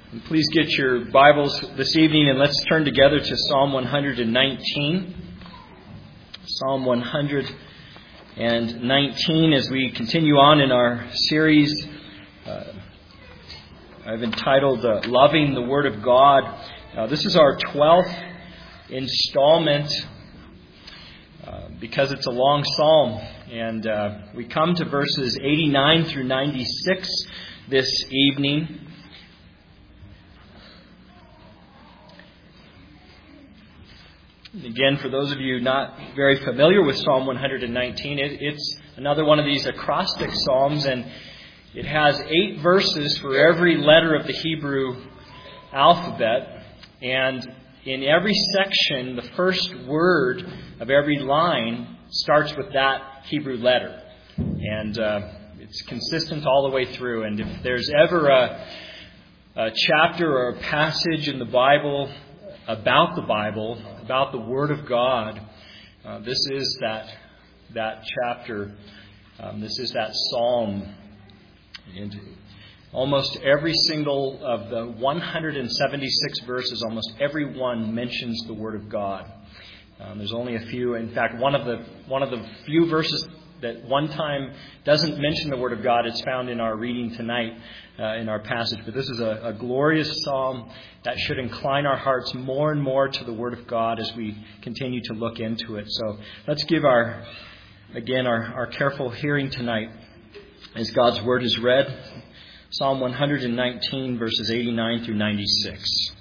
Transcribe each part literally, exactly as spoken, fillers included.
And please get your Bibles this evening and let's turn together to Psalm one nineteen. Psalm one nineteen as we continue on in our series. Uh, I've entitled uh, Loving the Word of God. Uh, this is our twelfth installment uh, because it's a long psalm. And uh, we come to verses eighty-nine through ninety-six this evening. Again, for those of you not very familiar with Psalm one nineteen, it, it's another one of these acrostic psalms, and it has eight verses for every letter of the Hebrew alphabet. And in every section, the first word of every line starts with that Hebrew letter. And uh, it's consistent all the way through. And if there's ever a, a chapter or a passage in the Bible about the Bible, about the Word of God, uh, this is that that chapter. Um, this is that psalm. And almost every single of the one hundred seventy-six verses, almost every one mentions the Word of God. Um, there's only a few. In fact, one of the one of the few verses that one time doesn't mention the Word of God is found in our reading tonight, uh, in our passage. But this is a, a glorious psalm that should incline our hearts more and more to the Word of God as we continue to look into it. So let's give our, again, our, our careful hearing tonight as God's Word is read. Psalm one nineteen, verses eighty-nine through ninety-six.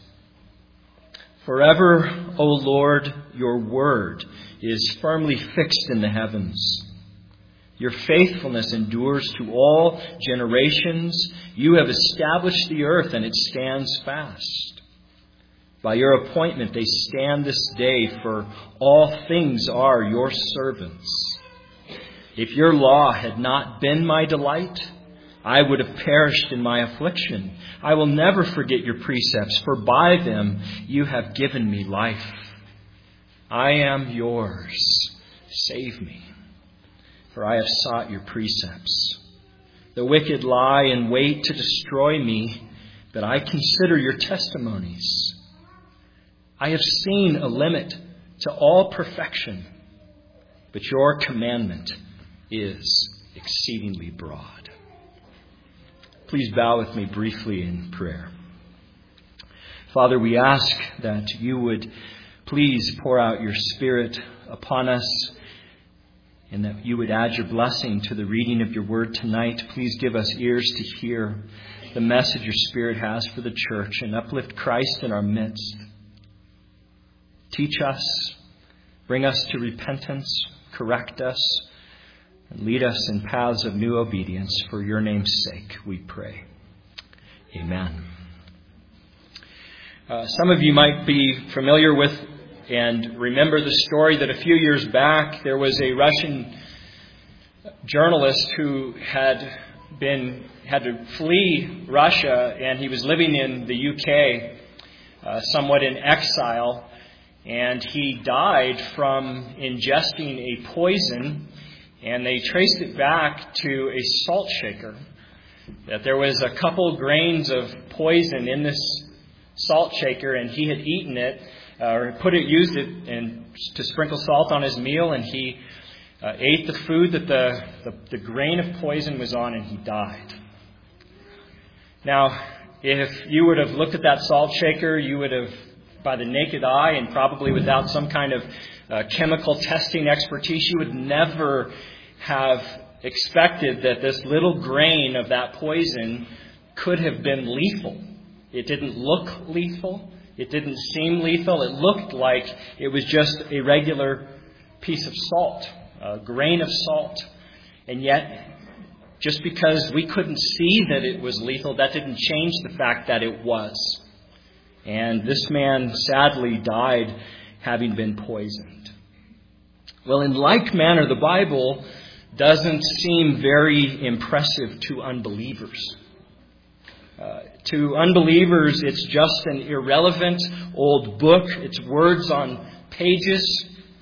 Forever, O Lord, your word is firmly fixed in the heavens. Your faithfulness endures to all generations. You have established the earth, and it stands fast. By your appointment they stand this day, for all things are your servants. If your law had not been my delight, I would have perished in my affliction. I will never forget your precepts, for by them you have given me life. I am yours. Save me, for I have sought your precepts. The wicked lie in wait to destroy me, but I consider your testimonies. I have seen a limit to all perfection, but your commandment is exceedingly broad. Please bow with me briefly in prayer. Father, we ask that you would please pour out your Spirit upon us, and that you would add your blessing to the reading of your word tonight. Please give us ears to hear the message your Spirit has for the church, and uplift Christ in our midst. Teach us, bring us to repentance, correct us, and lead us in paths of new obedience. For your name's sake, we pray. Amen. Uh, some of you might be familiar with and remember the story that a few years back there was a Russian journalist who had been had to flee Russia, and he was living in the U K, uh, somewhat in exile, and he died from ingesting a poison. And they traced it back to a salt shaker. That there was a couple grains of poison in this salt shaker, and he had eaten it, uh, or put it, used it, and to sprinkle salt on his meal, and he uh, ate the food that the, the the grain of poison was on, and he died. Now, if you would have looked at that salt shaker, you would have, by the naked eye, and probably without some kind of uh, chemical testing expertise, you would never have expected that this little grain of that poison could have been lethal. It didn't look lethal. It didn't seem lethal. It looked like it was just a regular piece of salt, a grain of salt. And yet, just because we couldn't see that it was lethal, that didn't change the fact that it was. And this man sadly died having been poisoned. Well, in like manner, the Bible doesn't seem very impressive to unbelievers. Uh, to unbelievers, it's just an irrelevant old book. It's words on pages.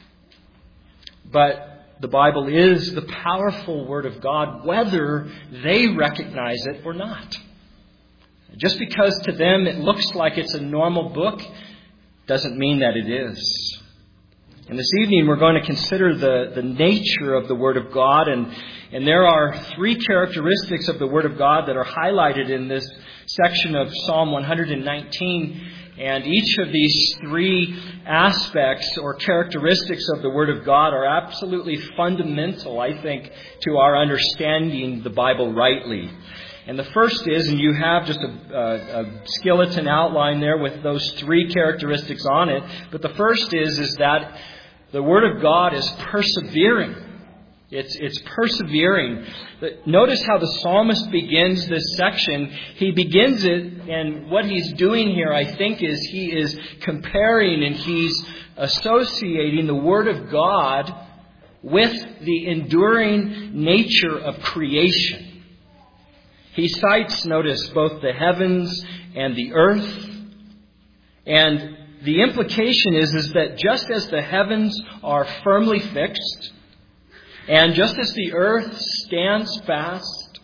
But the Bible is the powerful Word of God, whether they recognize it or not. Just because to them it looks like it's a normal book doesn't mean that it is. And this evening we're going to consider the, the nature of the Word of God. And, and there are three characteristics of the Word of God that are highlighted in this section of Psalm one nineteen. And each of these three aspects or characteristics of the Word of God are absolutely fundamental, I think, to our understanding the Bible rightly. And the first is, and you have just a, a, a skeleton outline there with those three characteristics on it, but the first is, is that the Word of God is persevering. It's, it's persevering. Notice how the psalmist begins this section. He begins it, and what he's doing here, I think, is he is comparing and he's associating the Word of God with the enduring nature of creation. He cites, notice, both the heavens and the earth. And the implication is, is that just as the heavens are firmly fixed, and just as the earth stands fast,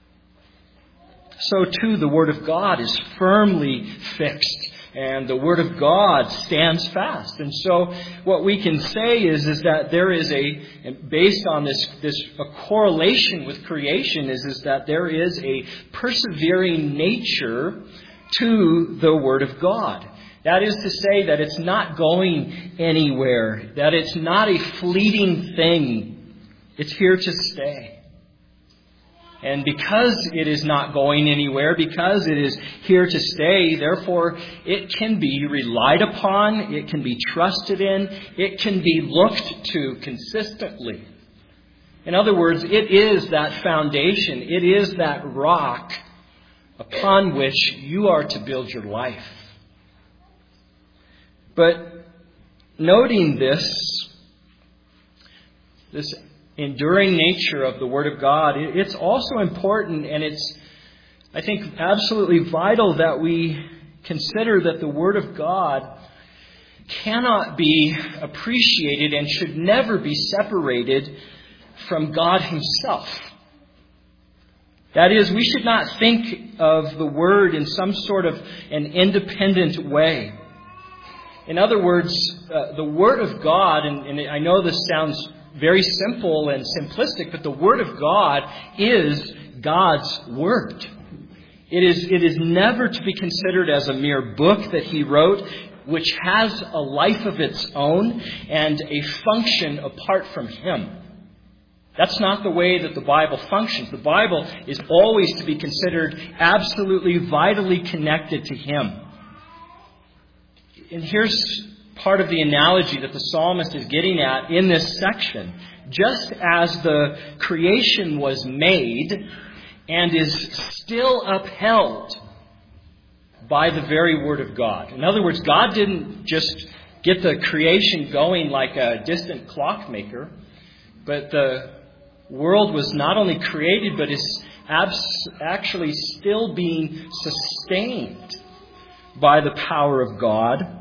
so too the Word of God is firmly fixed. And the Word of God stands fast. And so what we can say is, is that there is a, based on this, this a correlation with creation, is, is that there is a persevering nature to the Word of God. That is to say that it's not going anywhere, that it's not a fleeting thing. It's here to stay. And because it is not going anywhere, because it is here to stay, therefore it can be relied upon, it can be trusted in, it can be looked to consistently. In other words, it is that foundation, it is that rock upon which you are to build your life. But noting this, this enduring nature of the Word of God, it's also important, and it's, I think, absolutely vital that we consider that the Word of God cannot be appreciated and should never be separated from God Himself. That is, we should not think of the Word in some sort of an independent way. In other words, uh, the Word of God, and, and I know this sounds very simple and simplistic, but the Word of God is God's Word. It is, it is never to be considered as a mere book that He wrote, which has a life of its own and a function apart from Him. That's not the way that the Bible functions. The Bible is always to be considered absolutely vitally connected to Him. And here's part of the analogy that the psalmist is getting at in this section. Just as the creation was made and is still upheld by the very Word of God. In other words, God didn't just get the creation going like a distant clockmaker, but the world was not only created, but is abs- actually still being sustained by the power of God.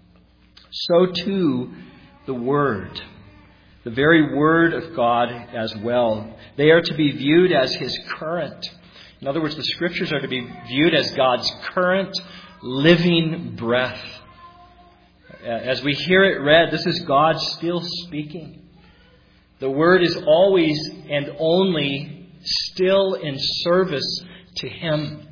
So too the Word, the very Word of God as well. They are to be viewed as His current. In other words, the Scriptures are to be viewed as God's current living breath. As we hear it read, this is God still speaking. The Word is always and only still in service to Him.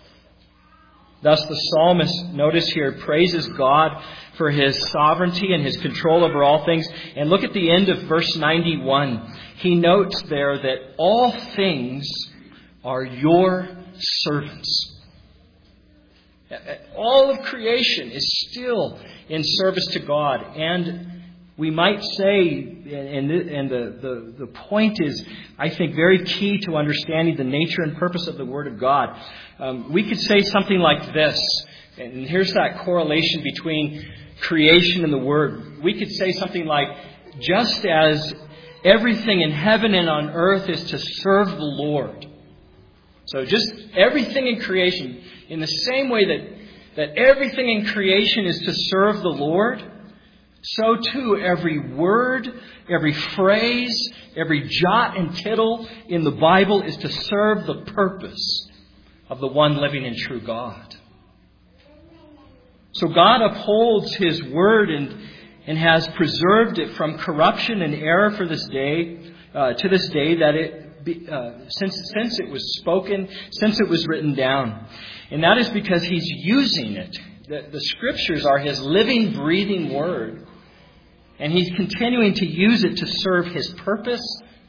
Thus the psalmist, notice here, praises God for His sovereignty and His control over all things. And look at the end of verse ninety-one. He notes there that all things are your servants. All of creation is still in service to God. And we might say, and the, the, the point is, I think, very key to understanding the nature and purpose of the Word of God. Um, we could say something like this, and here's that correlation between creation and the Word. We could say something like, just as everything in heaven and on earth is to serve the Lord. So just everything in creation, in the same way that, that everything in creation is to serve the Lord, so too every word, every phrase, every jot and tittle in the Bible is to serve the purpose of the one living and true God. So God upholds His Word and, and has preserved it from corruption and error for this day, uh, to this day, that it be, uh, since since it was spoken, since it was written down, and that is because He's using it. The, the Scriptures are His living, breathing Word, and He's continuing to use it to serve His purpose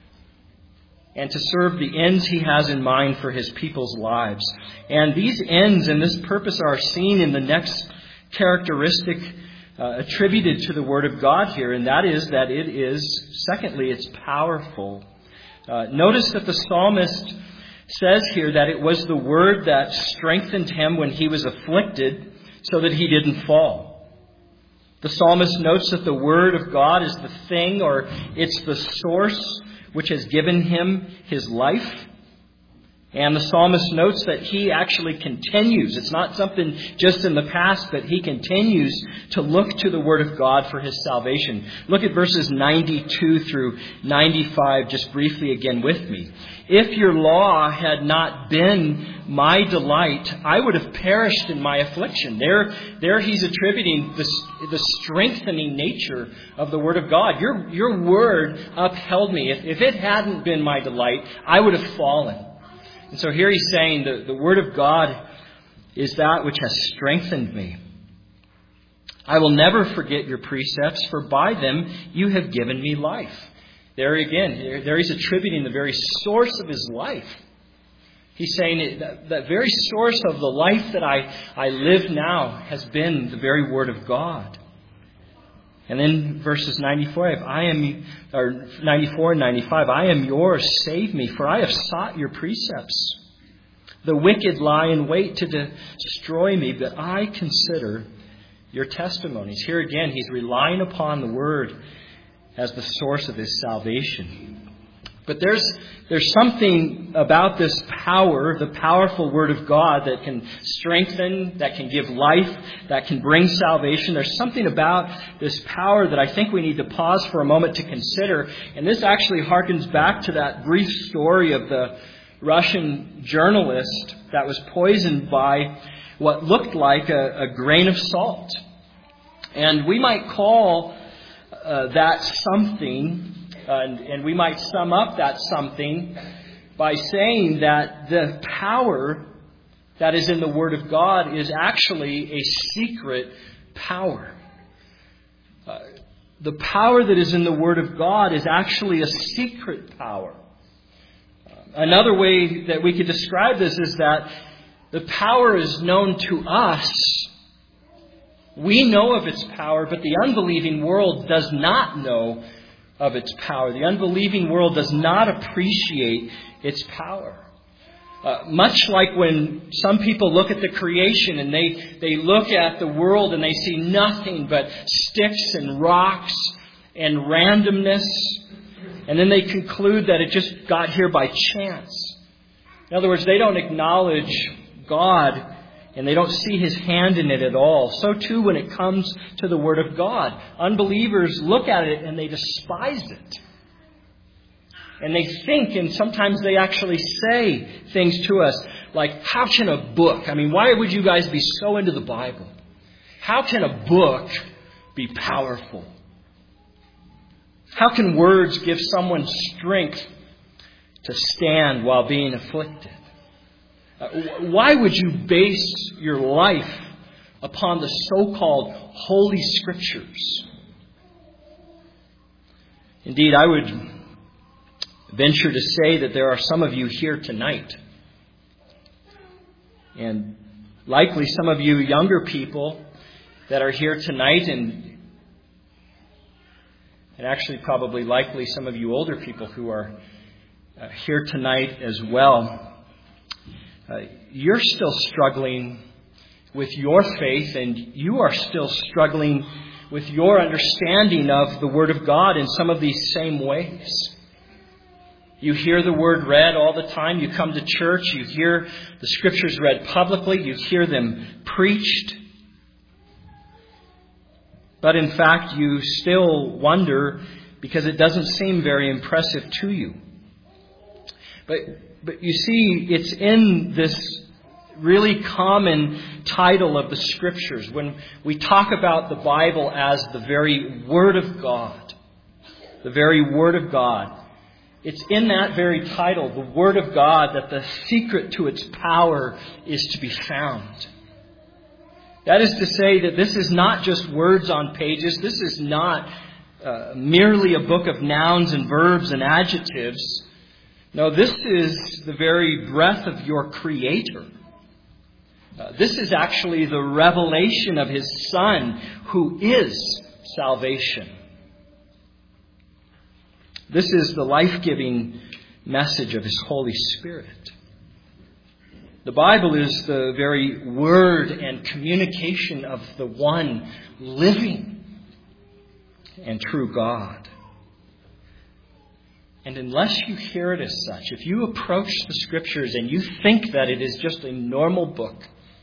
and to serve the ends He has in mind for His people's lives. And these ends and this purpose are seen in the next characteristic uh, attributed to the Word of God here, and that is that it is, secondly, it's powerful. Uh, notice that the psalmist says here that it was the Word that strengthened him when he was afflicted so that he didn't fall. The psalmist notes that the Word of God is the thing, or it's the source which has given him his life. And the psalmist notes that he actually continues. It's not something just in the past, but he continues to look to the Word of God for his salvation. Look at verses ninety-two through ninety-five just briefly again with me. If your law had not been my delight, I would have perished in my affliction. There, there he's attributing the, the strengthening nature of the Word of God. Your, your Word upheld me. If, if it hadn't been my delight, I would have fallen. And so here he's saying that the Word of God is that which has strengthened me. I will never forget your precepts, for by them you have given me life. There again, there he's attributing the very source of his life. He's saying that that very source of the life that I, I live now has been the very Word of God. And then verses ninety-five, I am, or ninety-four and ninety-five, I am yours, save me, for I have sought your precepts. The wicked lie in wait to destroy me, but I consider your testimonies. Here again, he's relying upon the Word as the source of his salvation. But there's there's something about this power, the powerful Word of God, that can strengthen, that can give life, that can bring salvation. There's something about this power that I think we need to pause for a moment to consider. And this actually harkens back to that brief story of the Russian journalist that was poisoned by what looked like a, a grain of salt. And we might call uh, that something... Uh, and, and we might sum up that something by saying that the power that is in the Word of God is actually a secret power. Uh, the power that is in the Word of God is actually a secret power. Uh, another way that we could describe this is that the power is known to us. We know of its power, but the unbelieving world does not know of its power. The unbelieving world does not appreciate its power. Uh, much like when some people look at the creation and they, they look at the world and they see nothing but sticks and rocks and randomness, and then they conclude that it just got here by chance. In other words, they don't acknowledge God and they don't see His hand in it at all. So too when it comes to the Word of God. Unbelievers look at it and they despise it. And they think, and sometimes they actually say things to us like, how can a book, I mean, why would you guys be so into the Bible? How can a book be powerful? How can words give someone strength to stand while being afflicted? Why would you base your life upon the so-called Holy Scriptures? Indeed, I would venture to say that there are some of you here tonight, and likely some of you younger people that are here tonight, and, and actually probably likely some of you older people who are uh, here tonight as well. Uh, you're still struggling with your faith, and you are still struggling with your understanding of the Word of God in some of these same ways. You hear the Word read all the time. You come to church. You hear the Scriptures read publicly. You hear them preached. But in fact, you still wonder because it doesn't seem very impressive to you. But But you see, it's in this really common title of the Scriptures. When we talk about the Bible as the very Word of God, the very Word of God, it's in that very title, the Word of God, that the secret to its power is to be found. That is to say that this is not just words on pages. This is not uh, merely a book of nouns and verbs and adjectives. No, this is the very breath of your Creator. Uh, this is actually the revelation of His Son, who is salvation. This is the life-giving message of His Holy Spirit. The Bible is the very word and communication of the one living and true God. And unless you hear it as such, if you approach the Scriptures and you think that it is just a normal book,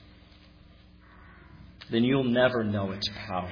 then you'll never know its power.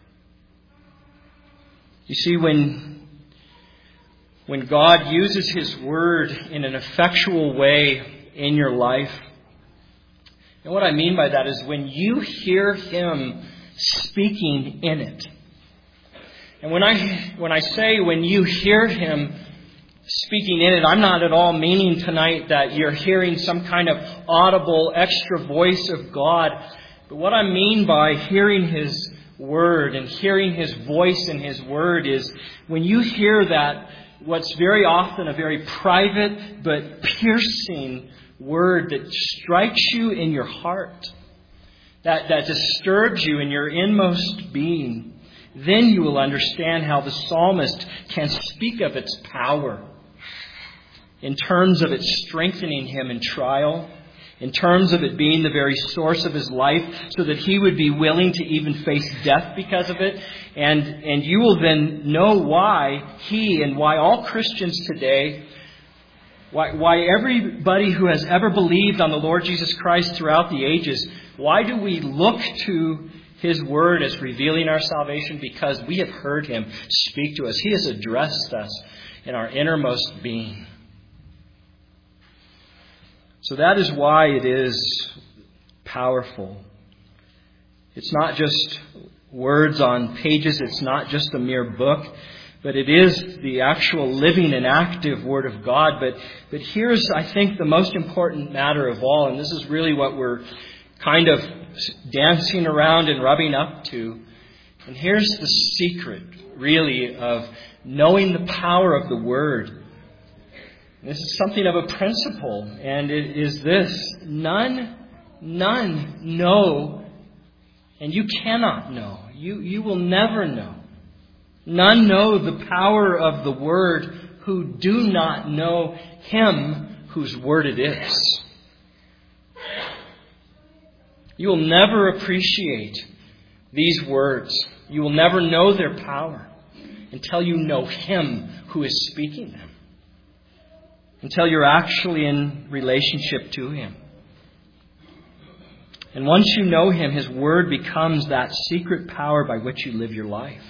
You see, when, when God uses His Word in an effectual way in your life, and what I mean by that is when you hear Him speaking in it. And when I when I say when you hear Him speaking in it, I'm not at all meaning tonight that you're hearing some kind of audible extra voice of God. But what I mean by hearing His Word and hearing His voice in His Word is when you hear that, what's very often a very private but piercing word that strikes you in your heart, that, that disturbs you in your inmost being, then you will understand how the psalmist can speak of its power in terms of it strengthening him in trial, in terms of it being the very source of his life, so that he would be willing to even face death because of it. And, and you will then know why he and why all Christians today, why, why everybody who has ever believed on the Lord Jesus Christ throughout the ages, why do we look to His Word as revealing our salvation? Because we have heard Him speak to us. He has addressed us in our innermost being. So that is why it is powerful. It's not just words on pages. It's not just a mere book. But it is the actual living and active Word of God. But, but here's, I think, the most important matter of all. And this is really what we're kind of dancing around and rubbing up to. And here's the secret, really, of knowing the power of the Word. This is something of a principle, and it is this: none, none know, and you cannot know. You, you will never know. None know the power of the Word who do not know Him whose Word it is. You will never appreciate these words. You will never know their power until you know Him who is speaking them. Until you're actually in relationship to Him. And once you know Him, His Word becomes that secret power by which you live your life.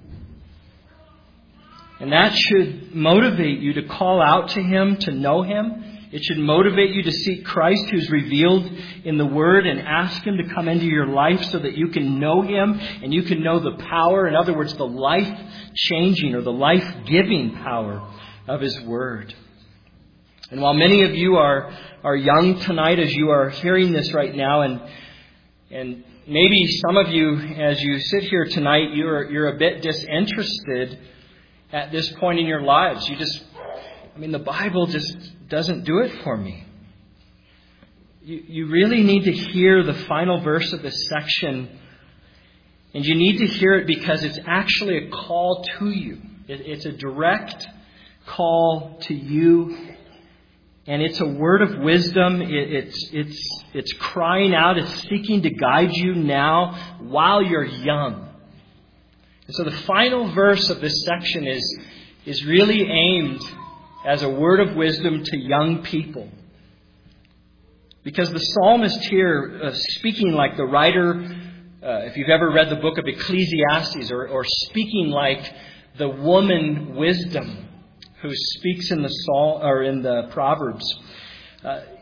And that should motivate you to call out to Him, to know Him. It should motivate you to seek Christ, who's revealed in the Word, and ask Him to come into your life so that you can know Him and you can know the power, in other words, the life-changing or the life-giving power of His Word. And while many of you are, are young tonight as you are hearing this right now, and and maybe some of you, as you sit here tonight, you're you're a bit disinterested at this point in your lives. You just, I mean, the Bible just doesn't do it for me. You, you really need to hear the final verse of this section, and you need to hear it because it's actually a call to you. It, it's a direct call to you. And it's a word of wisdom. It, it's it's it's crying out. It's seeking to guide you now while you're young. And so the final verse of this section is is really aimed as a word of wisdom to young people. Because the psalmist here, uh, speaking like the writer, uh, if you've ever read the book of Ecclesiastes, or, or speaking like the woman wisdom, who speaks in the Psalm or in the Proverbs. Uh,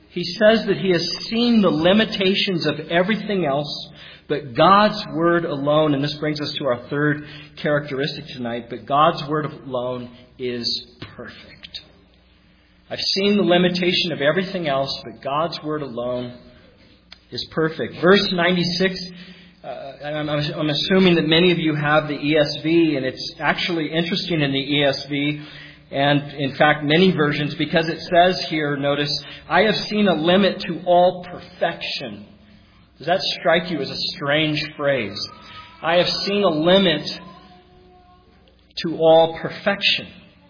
He says that he has seen the limitations of everything else, but God's Word alone, and this brings us to our third characteristic tonight, but God's Word alone is perfect. I've seen the limitation of everything else, but God's Word alone is perfect. Verse ninety-six, uh, I'm, I'm assuming that many of you have the E S V, and it's actually interesting in the E S V, and in fact many versions, because it says here, notice, I have seen a limit to all perfection. Does that strike you as a strange phrase? I have seen a limit to all perfection.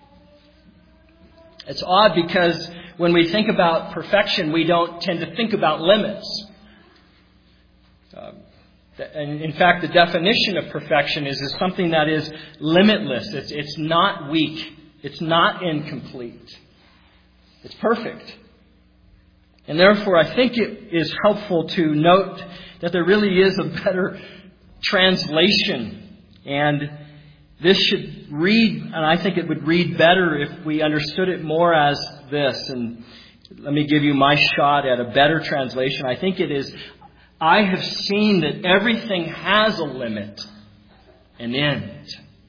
It's odd because when we think about perfection, we don't tend to think about limits. Uh, and in fact, the definition of perfection is, is something that is limitless. It's, it's not weak. It's not incomplete. It's perfect. And therefore, I think it is helpful to note that there really is a better translation. And this should read, and I think it would read better if we understood it more as this. And let me give you my shot at a better translation. I think it is, I have seen that everything has a limit, an end.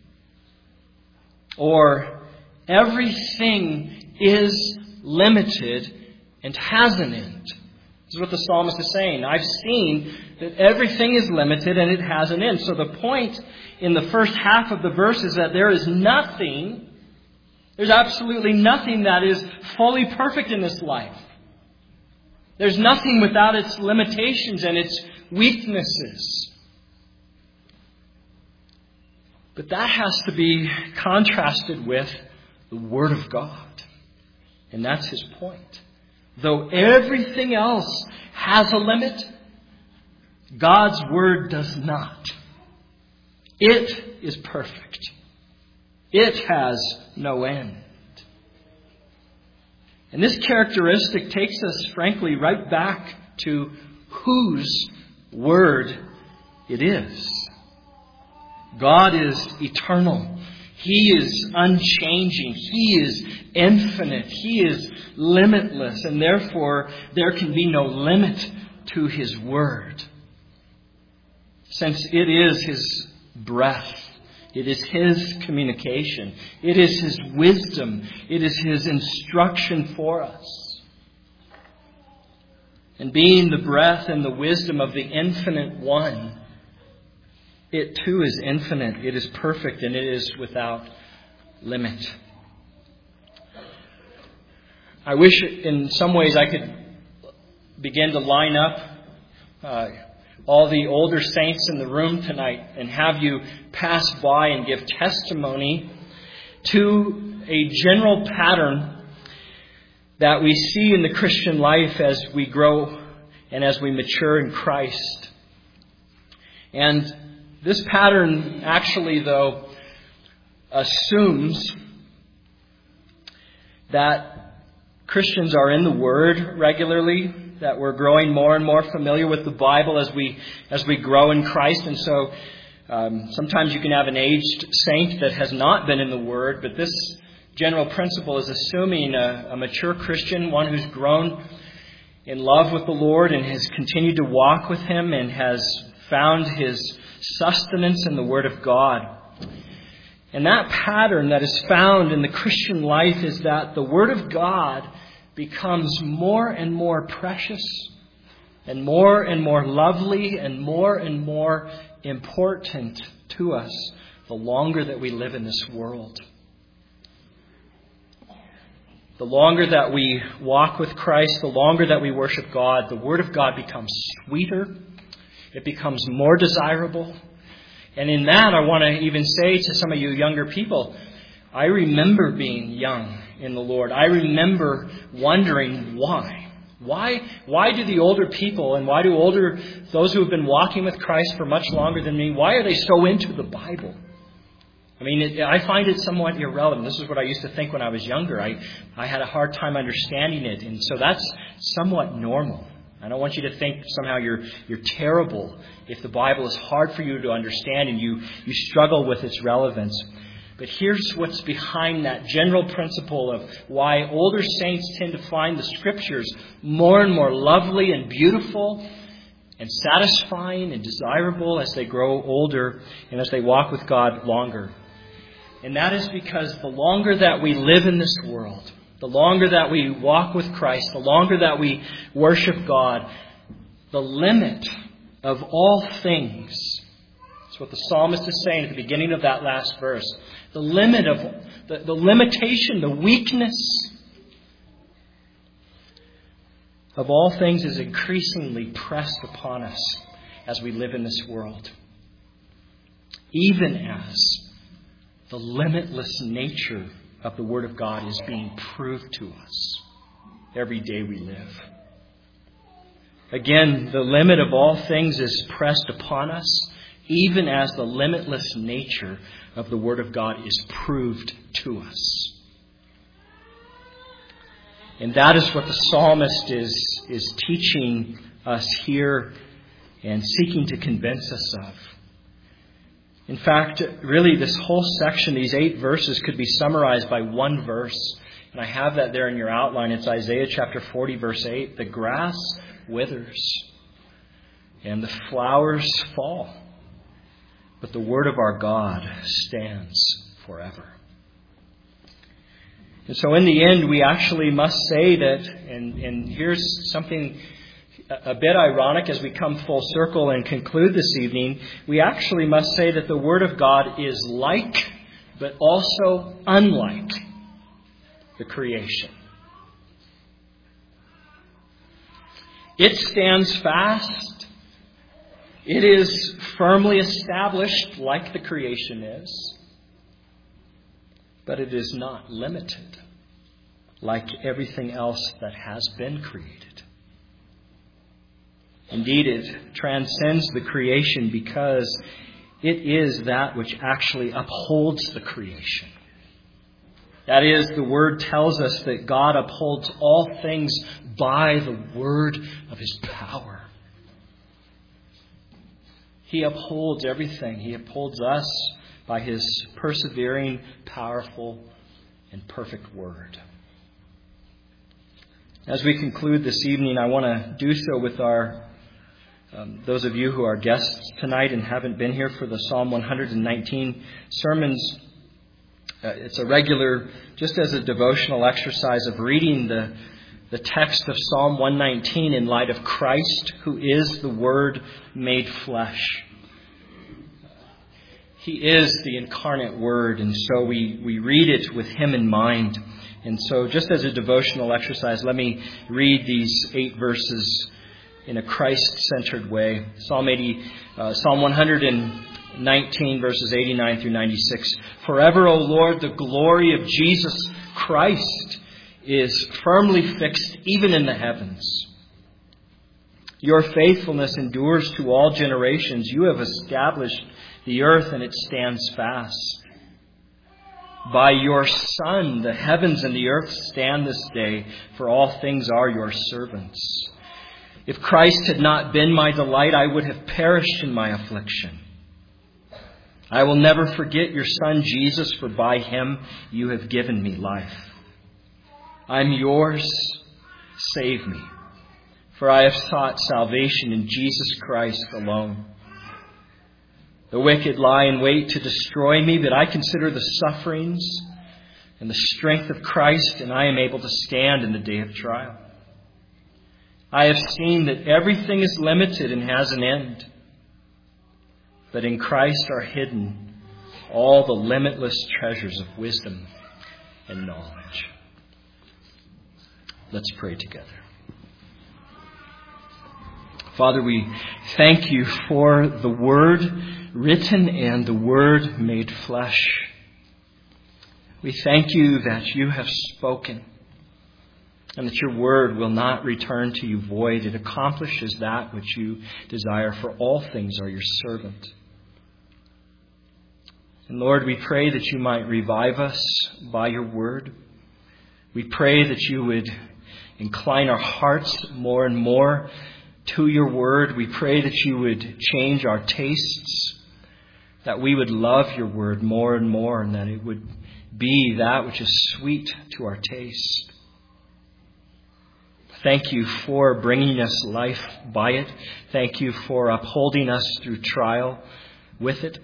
Or, everything is limited and has an end. This is what the psalmist is saying. I've seen that everything is limited and it has an end. So the point in the first half of the verse is that there is nothing, there's absolutely nothing that is fully perfect in this life. There's nothing without its limitations and its weaknesses. But that has to be contrasted with the Word of God. And that's his point. Though everything else has a limit, God's Word does not. It is perfect. It has no end. And this characteristic takes us, frankly, right back to whose Word it is. God is eternal. He is unchanging. He is infinite. He is limitless. And therefore, there can be no limit to His Word. Since it is His breath. It is His communication. It is His wisdom. It is His instruction for us. And being the breath and the wisdom of the infinite one, it too is infinite. It is perfect and it is without limit. I wish in some ways I could begin to line up uh, all the older saints in the room tonight and have you pass by and give testimony to a general pattern that we see in the Christian life as we grow and as we mature in Christ. And this pattern actually, though, assumes that Christians are in the Word regularly, that we're growing more and more familiar with the Bible as we as we grow in Christ. And so um, sometimes you can have an aged saint that has not been in the Word, but this general principle is assuming a, a mature Christian, one who's grown in love with the Lord and has continued to walk with Him and has found his sustenance in the Word of God. And that pattern that is found in the Christian life is that the Word of God becomes more and more precious and more and more lovely and more and more important to us the longer that we live in this world. The longer that we walk with Christ, the longer that we worship God, the Word of God becomes sweeter. It becomes more desirable. And in that, I want to even say to some of you younger people, I remember being young in the Lord. I remember wondering why. Why, why do the older people and why do older, those who have been walking with Christ for much longer than me, why are they so into the Bible? I mean, it, I find it somewhat irrelevant. This is what I used to think when I was younger. I, I had a hard time understanding it. And so that's somewhat normal. I don't want you to think somehow you're you're terrible if the Bible is hard for you to understand and you, you struggle with its relevance. But here's what's behind that general principle of why older saints tend to find the Scriptures more and more lovely and beautiful and satisfying and desirable as they grow older and as they walk with God longer. And that is because the longer that we live in this world, the longer that we walk with Christ, the longer that we worship God, the limit of all things, that's what the psalmist is saying at the beginning of that last verse, the limit of the, the limitation, the weakness of all things is increasingly pressed upon us as we live in this world. Even as the limitless nature of the Word of God is being proved to us every day we live. Again, the limit of all things is pressed upon us, even as the limitless nature of the Word of God is proved to us. And that is what the psalmist is, is teaching us here and seeking to convince us of. In fact, really this whole section, these eight verses, could be summarized by one verse. And I have that there in your outline. It's Isaiah chapter forty, verse eight. The grass withers and the flowers fall, but the word of our God stands forever. And so in the end, we actually must say that, and, and here's something a bit ironic as we come full circle and conclude this evening, we actually must say that the Word of God is like, but also unlike the creation. It stands fast. It is firmly established like the creation is. But it is not limited like everything else that has been created. Indeed, it transcends the creation because it is that which actually upholds the creation. That is, the Word tells us that God upholds all things by the word of His power. He upholds everything. He upholds us by His persevering, powerful, and perfect Word. As we conclude this evening, I want to do so with our Um, those of you who are guests tonight and haven't been here for the Psalm one hundred nineteen sermons, uh, it's a regular, just as a devotional exercise of reading the, the text of Psalm one nineteen in light of Christ, who is the Word made flesh. He is the incarnate Word, and so we, we read it with Him in mind. And so just as a devotional exercise, let me read these eight verses in a Christ-centered way. Psalm eighty, uh, Psalm one hundred nineteen, verses eighty-nine through ninety-six. Forever, O Lord, the glory of Jesus Christ is firmly fixed even in the heavens. Your faithfulness endures to all generations. You have established the earth and it stands fast. By your Son, the heavens and the earth stand this day, for all things are your servants. If Christ had not been my delight, I would have perished in my affliction. I will never forget your Son, Jesus, for by Him you have given me life. I'm yours. Save me, for I have sought salvation in Jesus Christ alone. The wicked lie in wait to destroy me, but I consider the sufferings and the strength of Christ, and I am able to stand in the day of trial. I have seen that everything is limited and has an end. But in Christ are hidden all the limitless treasures of wisdom and knowledge. Let's pray together. Father, we thank you for the Word written and the Word made flesh. We thank you that you have spoken, and that your word will not return to you void. It accomplishes that which you desire, for all things are your servant. And Lord, we pray that you might revive us by your word. We pray that you would incline our hearts more and more to your word. We pray that you would change our tastes. that we would love your word more and more, and that it would be that which is sweet to our taste. Thank you for bringing us life by it. Thank you for upholding us through trial with it.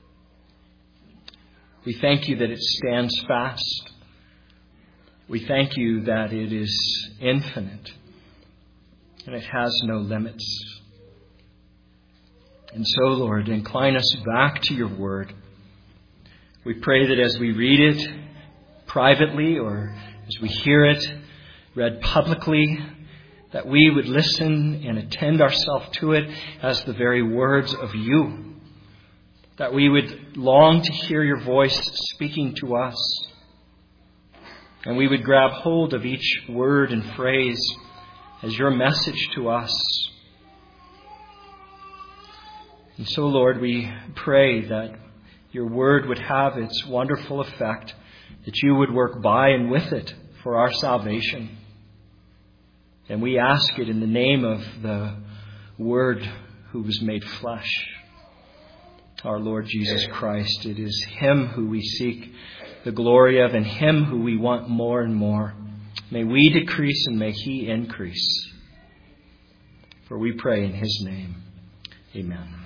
We thank you that it stands fast. We thank you that it is infinite and it has no limits. And so, Lord, incline us back to your word. We pray that as we read it privately or as we hear it read publicly, that we would listen and attend ourselves to it as the very words of you. That we would long to hear your voice speaking to us. And we would grab hold of each word and phrase as your message to us. And so, Lord, we pray that your word would have its wonderful effect, that you would work by and with it for our salvation. And we ask it in the name of the Word who was made flesh, our Lord Jesus Christ. It is him who we seek the glory of, and him who we want more and more. May we decrease and may he increase. For we pray in his name. Amen.